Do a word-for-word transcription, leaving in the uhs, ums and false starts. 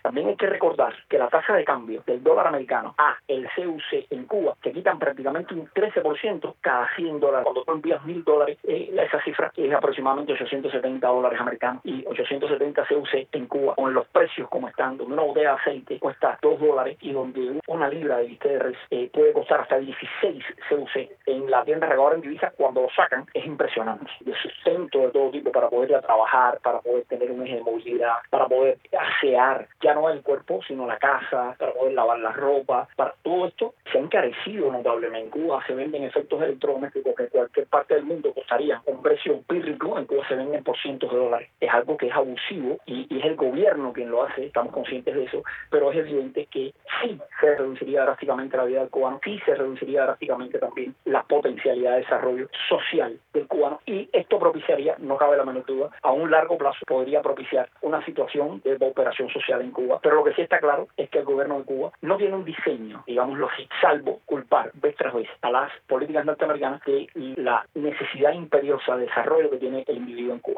También hay que recordar que la tasa de cambio del dólar americano a el C U C en Cuba te quitan prácticamente un trece por ciento cada cien dólares. Cuando tú envías mil dólares, eh, esa cifra es aproximadamente ochocientos setenta dólares americanos y ochocientos setenta C U C en Cuba, con los precios como están, donde una botella de aceite cuesta dos dólares y donde una libra de bistec de res eh, puede costar hasta dieciséis C U C en la tienda regadora en divisas. Cuando lo sacan es impresionante, de sustento de todo tipo para poder ir a trabajar, para poder tener un eje de movilidad, para poder asear ya no el cuerpo sino la casa, para poder lavar la ropa. Para todo esto se ha encarecido notablemente. En Cuba se venden efectos electrodomésticos que en cualquier parte del mundo costarían un precio pírrico, en Cuba se venden por cientos de dólares. Es algo que es abusivo y, y es el gobierno quien lo hace, estamos conscientes de eso, pero es evidente que sí se reduciría drásticamente la vida del cubano, sí se reduciría drásticamente también la potencialidad de desarrollo social del cubano, y esto propiciaría, no cabe la menor duda, a un largo plazo podría propiciar una situación de operación social en Cuba. Pero lo que sí está claro es que el gobierno de Cuba no tiene un diseño, digámoslo así, salvo culpar vez tras vez a las políticas norteamericanas de la necesidad imperiosa de desarrollo que tiene el individuo en Cuba.